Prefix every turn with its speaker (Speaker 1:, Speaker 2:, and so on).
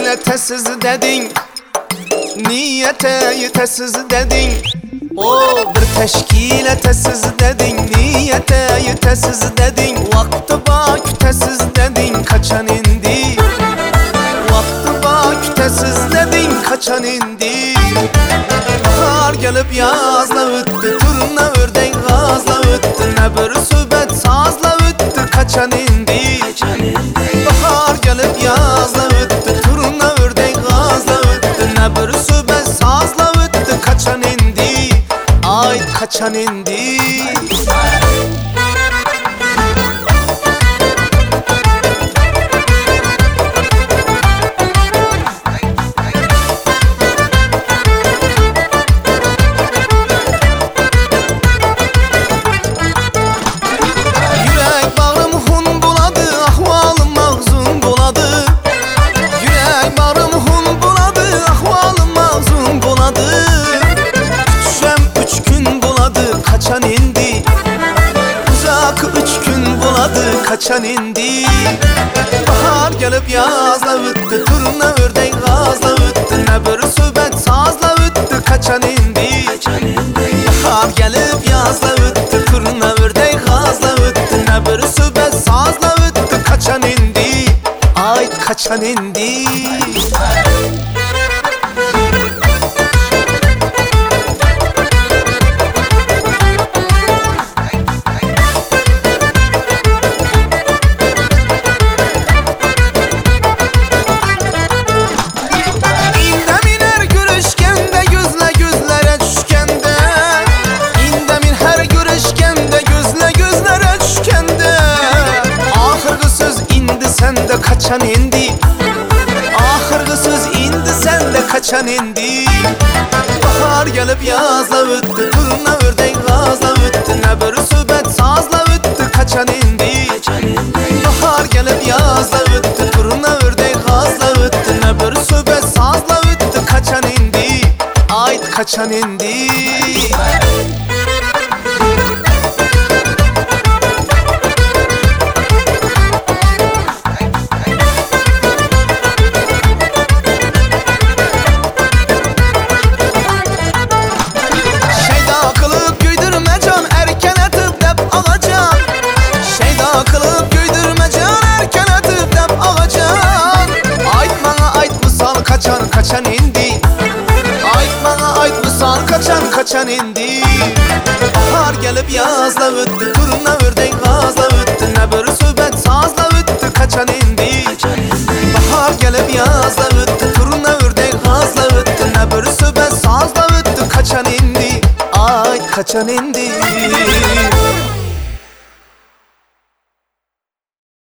Speaker 1: yetesiz dedin, niyete yetesiz dedin. O bir teşkil etesiz dedin, niyete yetesiz dedin. Vakti bak kütesiz dedin, kaçan indi. Vakti bak kütesiz dedin, kaçan indi. Bahar gelip yazla öttü, turna ördek gazla öttü. Ne bir sübet sazla öttü, kaçan indi. Bahar gelip yazla öttü, turna ördek gazla öttü. Ne bir sübet sazla öttü, kaçan indi. Ay kaçan indi. Kaçan indi. Uzak 3 gün buladı, kaçan indi. Bahar gelip yazla öttü, turna ördek gazla öttü. Ne bir sübet sazla öttü, kaçan indi. Bahar gelip yazla öttü, turna ördek gazla öttü. Ne bir sübet sazla öttü, kaçan indi. Ay kaçan indi. Sende kaçan indi. Ahırgı söz indi, sende kaçan indi. Bahar gelip yazla öttü, turna ördek gazla öttü. Ne bir sübet sazla öttü, kaçan indi. Bahar gelip yazla öttü, turna ördek gazla öttü. Ne bir sübet sazla öttü, kaçan indi. Ay kaçan indi. Kaçan indi. Ait bana ait misal, kaçan indi. Bahar gelip yazla öttü, turna ördek gazla öttü. Ne bir sübet sazla öttü, kaçan indi. Bahar gelip yazla öttü, turna ördek gazla öttü. Ne bir sübet sazla öttü, kaçan indi. Ay kaçan indi.